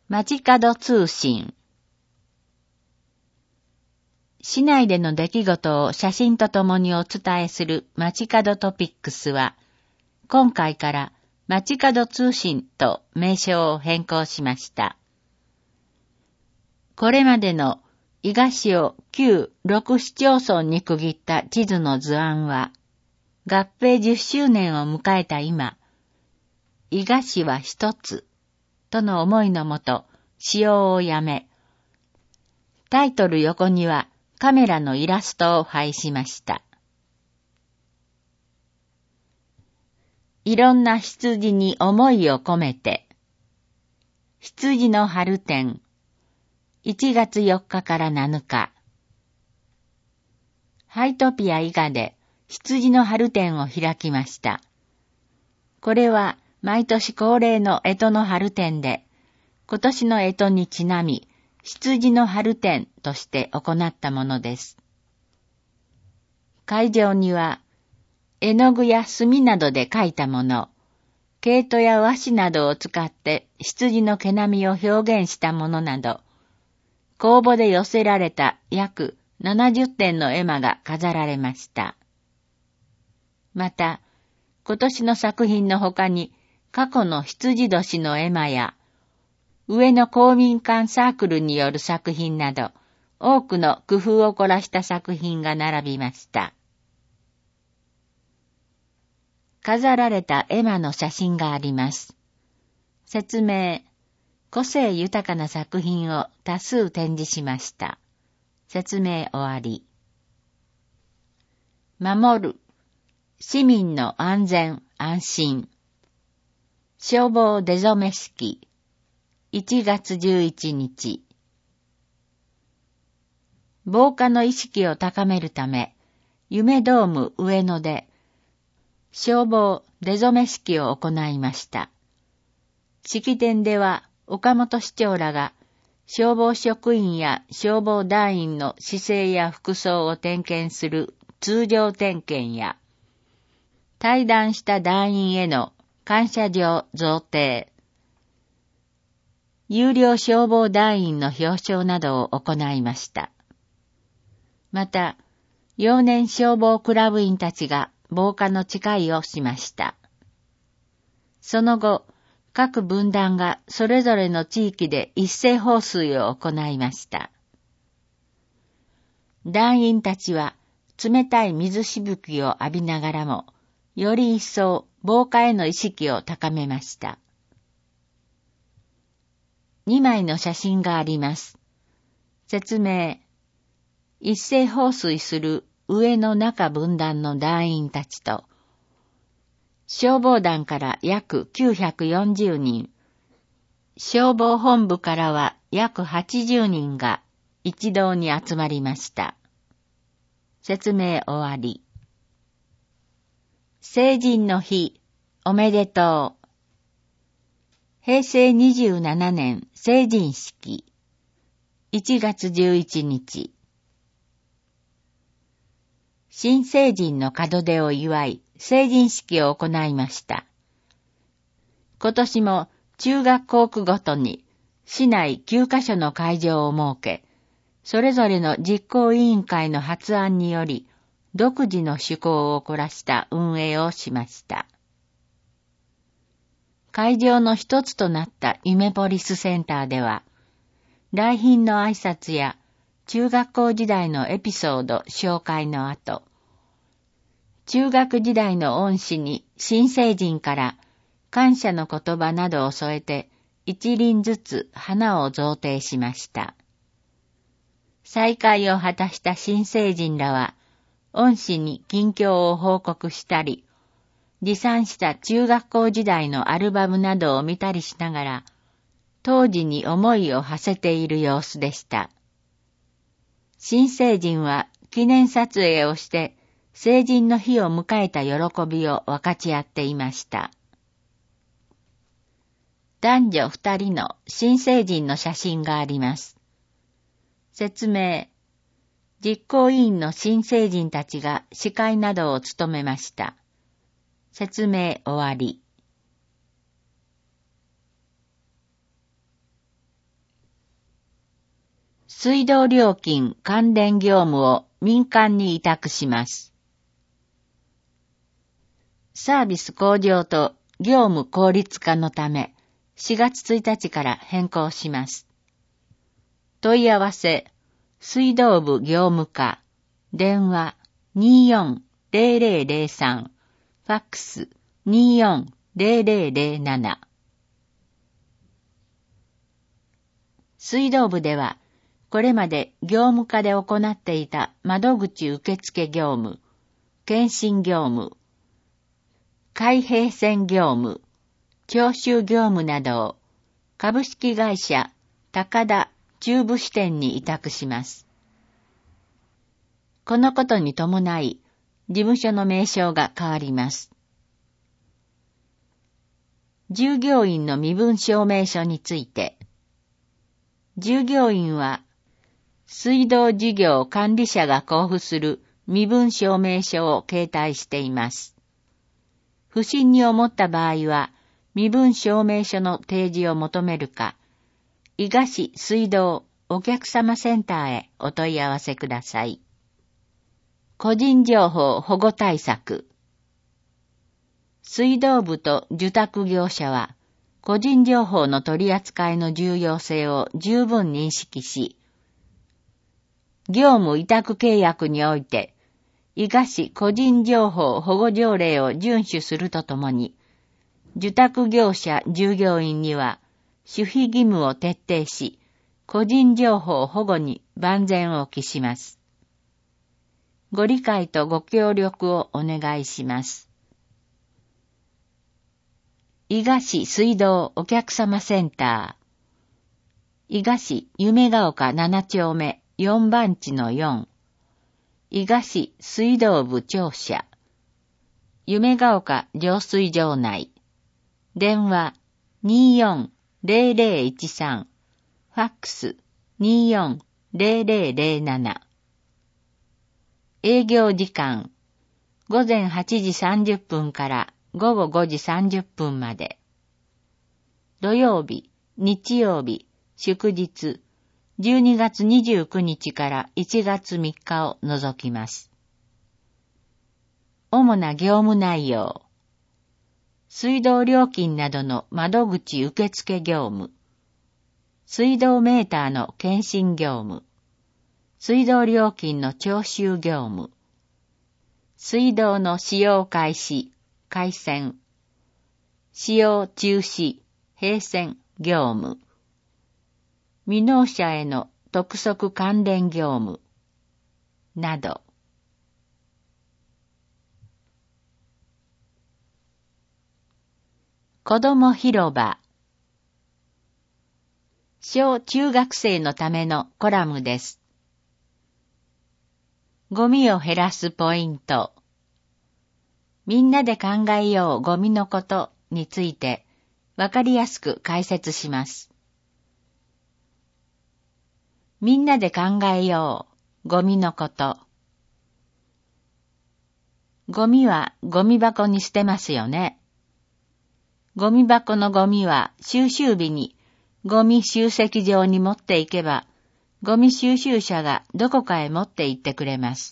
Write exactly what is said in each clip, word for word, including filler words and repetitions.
街角通信。市内での出来事を写真とともにお伝えする街角トピックスは、今回から街角通信と名称を変更しました。これまでの伊賀市を旧六市町村に区切った地図の図案は、合併じゅっしゅうねんを迎えた今、伊賀市は一つとの思いのもと使用をやめ、タイトル横にはカメラのイラストを配しました。いろんな羊に思いを込めて、羊の春展、いちがつよっかからなのか、ハイトピア伊賀で羊の春展を開きました。これは毎年恒例の干支の春展で、今年の干支にちなみ、羊の春展として行ったものです。会場には、絵の具や墨などで描いたもの、毛糸や和紙などを使って羊の毛並みを表現したものなど、公募で寄せられた約ななじゅってんの絵馬が飾られました。また、今年の作品の他に、過去の羊年の絵馬や、上野公民館サークルによる作品など、多くの工夫を凝らした作品が並びました。飾られた絵馬の写真があります。説明、個性豊かな作品を多数展示しました。説明終わり。守る、市民の安全安心。消防出初め式、いちがつじゅういちにち。防火の意識を高めるため、夢ドーム上野で消防出初め式を行いました。式典では岡本市長らが消防職員や消防団員の姿勢や服装を点検する通常点検や、退団した団員への感謝状贈呈、有料消防団員の表彰などを行いました。また、幼年消防クラブ員たちが防火の誓いをしました。その後、各分団がそれぞれの地域で一斉放水を行いました。団員たちは冷たい水しぶきを浴びながらも、より一層防火への意識を高めました。にまいの写真があります。説明。一斉放水する上の中分団の団員たちと、消防団から約きゅうひゃくよんじゅうにん、消防本部からは約はちじゅうにんが一堂に集まりました。説明終わり。成人の日、おめでとう。へいせいにじゅうななねん成人式、いちがつじゅういちにち。新成人の門出を祝い、成人式を行いました。今年も中学校区ごとに市内きゅうかしょの会場を設け、それぞれの実行委員会の発案により、独自の趣向を凝らした運営をしました。会場の一つとなった夢ポリスセンターでは、来賓の挨拶や中学校時代のエピソード紹介の後、中学時代の恩師に新成人から感謝の言葉などを添えて一輪ずつ花を贈呈しました。再会を果たした新成人らは、恩師に近況を報告したり、持参した中学校時代のアルバムなどを見たりしながら、当時に思いを馳せている様子でした。新成人は記念撮影をして、成人の日を迎えた喜びを分かち合っていました。男女二人の新成人の写真があります。説明。実行委員の新成人たちが司会などを務めました。説明終わり。 水道料金関連業務を民間に委託します。サービス向上と業務効率化のため、しがつついたちから変更します。問い合わせ、水道部業務課、電話 にーよんゼロゼロゼロさん、ファックス にーよんゼロゼロゼロなな。水道部では、これまで業務課で行っていた窓口受付業務、検診業務、開閉線業務、徴収業務などを株式会社高田中部支店に委託します。このことに伴い、事務所の名称が変わります。従業員の身分証明書について、従業員は水道事業管理者が交付する身分証明書を携帯しています。不審に思った場合は、身分証明書の提示を求めるか、伊賀市水道お客様センターへお問い合わせください。個人情報保護対策。水道部と受託業者は、個人情報の取り扱いの重要性を十分認識し、業務委託契約において、伊賀市個人情報保護条例を遵守するとともに、受託業者従業員には、守秘義務を徹底し、個人情報保護に万全を期します。ご理解とご協力をお願いします。伊賀市水道お客様センター。伊賀市夢ヶ丘ななちょうめよんばんちのよん。伊賀市水道部庁舎。夢ヶ丘浄水場内。電話 にーよんゼロゼロいちさん。ファックス にーよんゼロゼロゼロなな。営業時間。ごぜんはちじさんじゅっぷんからごごごじさんじゅっぷんまで。土曜日、日曜日、祝日、じゅうにがつにじゅうくにちからいちがつみっかを除きます。主な業務内容。水道料金などの窓口受付業務。水道メーターの検診業務。水道料金の徴収業務。水道の使用開始、開栓。使用中止、閉栓業務。未納者への督促関連業務。など。子ども広場。小中学生のためのコラムです。ゴミを減らすポイント。みんなで考えようゴミのことについてわかりやすく解説します。みんなで考えようゴミのこと。ゴミはゴミ箱に捨てますよね。ゴミ箱のゴミは収集日にゴミ集積場に持っていけば、ゴミ収集車がどこかへ持って行ってくれます。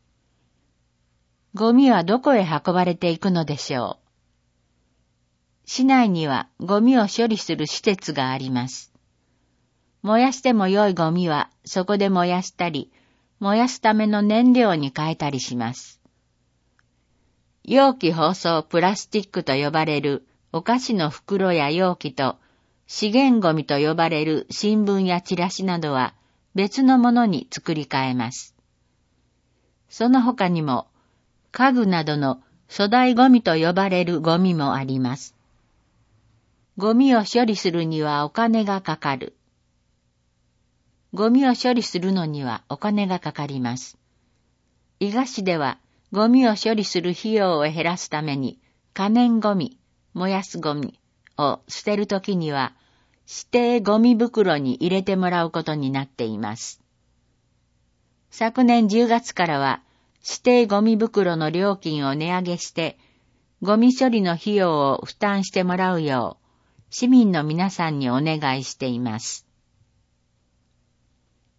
ゴミはどこへ運ばれていくのでしょう。市内にはゴミを処理する施設があります。燃やしても良いゴミはそこで燃やしたり、燃やすための燃料に変えたりします。容器包装プラスチックと呼ばれるお菓子の袋や容器と資源ゴミと呼ばれる新聞やチラシなどは別のものに作り変えます。その他にも家具などの粗大ゴミと呼ばれるゴミもあります。ゴミを処理するにはお金がかかる。ゴミを処理するのにはお金がかかります。伊賀市ではゴミを処理する費用を減らすために可燃ゴミ、燃やすゴミを捨てるときには指定ゴミ袋に入れてもらうことになっています。昨年じゅうがつからは指定ゴミ袋の料金を値上げしてゴミ処理の費用を負担してもらうよう市民の皆さんにお願いしています。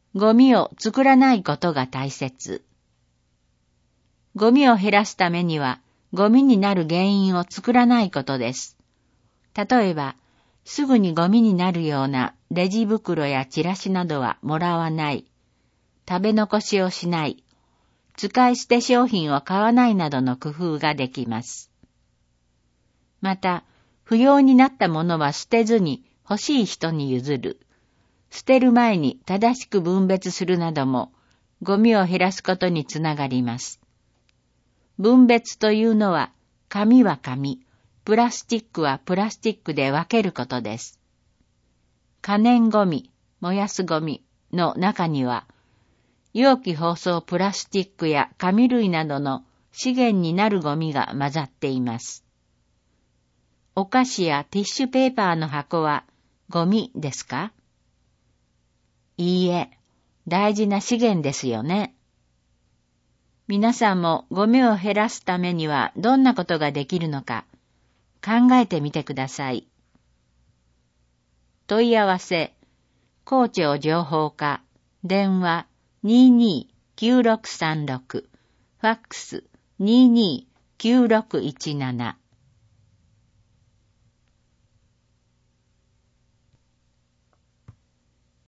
ゴミを作らないことが大切。ゴミを減らすためには、ゴミになる原因を作らないことです。例えば、すぐにゴミになるようなレジ袋やチラシなどはもらわない。食べ残しをしない。使い捨て商品を買わないなどの工夫ができます。また、不要になったものは捨てずに欲しい人に譲る。捨てる前に正しく分別するなども、ゴミを減らすことにつながります。分別というのは、紙は紙、プラスチックはプラスチックで分けることです。可燃ゴミ、燃やすゴミの中には、容器包装プラスチックや紙類などの資源になるゴミが混ざっています。お菓子やティッシュペーパーの箱はゴミですか？いいえ、大事な資源ですよね。皆さんもゴミを減らすためにはどんなことができるのか考えてみてください。問い合わせ、校長情報課、電話 にーにーきゅうろくさんろく、ファックス にーにーきゅうろくいちなな